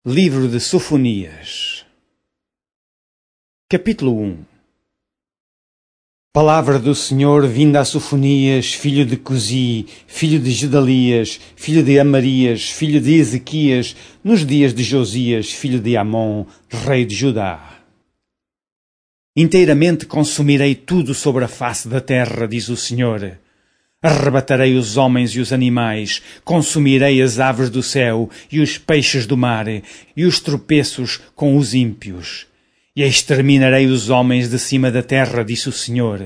Livro de Sofonias, Capítulo 1. Palavra do Senhor vinda a Sofonias, filho de Cusi, filho de Gedalias, filho de Amarias, filho de Ezequias, nos dias de Josias, filho de Amon, rei de Judá. Inteiramente consumirei tudo sobre a face da terra, diz o Senhor. Arrebatarei os homens e os animais, consumirei as aves do céu e os peixes do mar, e os tropeços com os ímpios. E exterminarei os homens de cima da terra, disse o Senhor.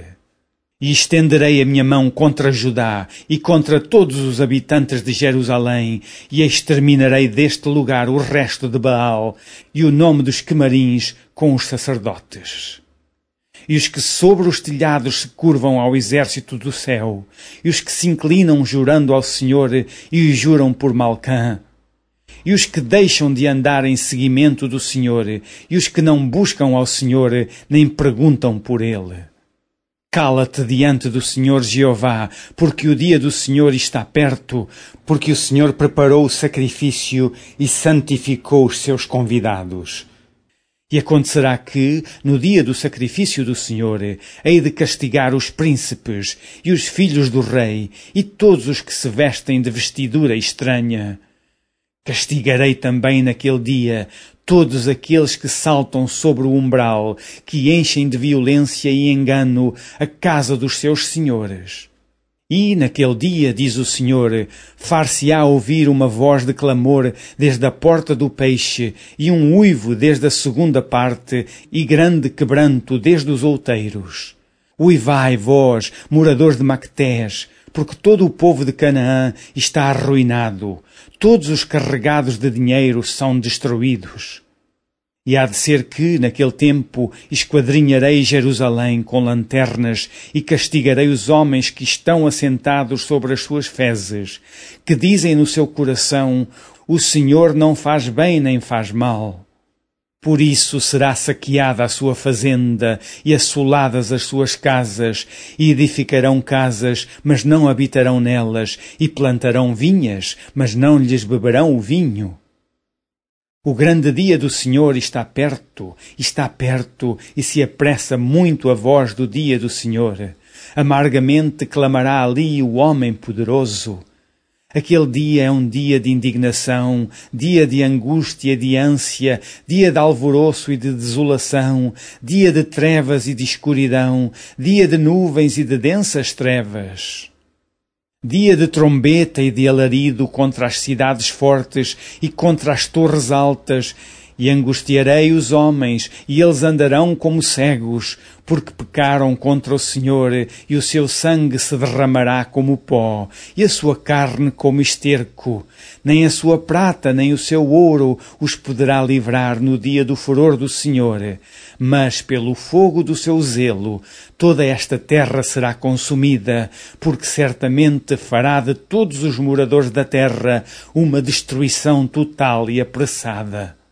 E estenderei a minha mão contra Judá e contra todos os habitantes de Jerusalém, e exterminarei deste lugar o resto de Baal e o nome dos quemarins com os sacerdotes. E os que sobre os telhados se curvam ao exército do céu, e os que se inclinam jurando ao Senhor e o juram por Malcã, e os que deixam de andar em seguimento do Senhor, e os que não buscam ao Senhor nem perguntam por Ele. Cala-te diante do Senhor Jeová, porque o dia do Senhor está perto, porque o Senhor preparou o sacrifício e santificou os seus convidados. E acontecerá que, no dia do sacrifício do Senhor, hei de castigar os príncipes e os filhos do rei e todos os que se vestem de vestidura estranha. Castigarei também naquele dia todos aqueles que saltam sobre o umbral, que enchem de violência e engano a casa dos seus senhores. E, naquele dia, diz o Senhor, far-se-á ouvir uma voz de clamor desde a porta do peixe, e um uivo desde a segunda parte, e grande quebranto desde os outeiros. Uivai, vós, moradores de Mactés, porque todo o povo de Canaã está arruinado, todos os carregados de dinheiro são destruídos. E há de ser que, naquele tempo, esquadrinharei Jerusalém com lanternas e castigarei os homens que estão assentados sobre as suas fezes, que dizem no seu coração, o Senhor não faz bem nem faz mal. Por isso será saqueada a sua fazenda e assoladas as suas casas, e edificarão casas, mas não habitarão nelas, e plantarão vinhas, mas não lhes beberão o vinho. O grande dia do Senhor está perto, e se apressa muito a voz do dia do Senhor. Amargamente clamará ali o homem poderoso. Aquele dia é um dia de indignação, dia de angústia e de ânsia, dia de alvoroço e de desolação, dia de trevas e de escuridão, dia de nuvens e de densas trevas. Dia de trombeta e de alarido contra as cidades fortes e contra as torres altas, e angustiarei os homens, e eles andarão como cegos, porque pecaram contra o Senhor, e o seu sangue se derramará como pó, e a sua carne como esterco. Nem a sua prata, nem o seu ouro os poderá livrar no dia do furor do Senhor. Mas pelo fogo do seu zelo, toda esta terra será consumida, porque certamente fará de todos os moradores da terra uma destruição total e apressada.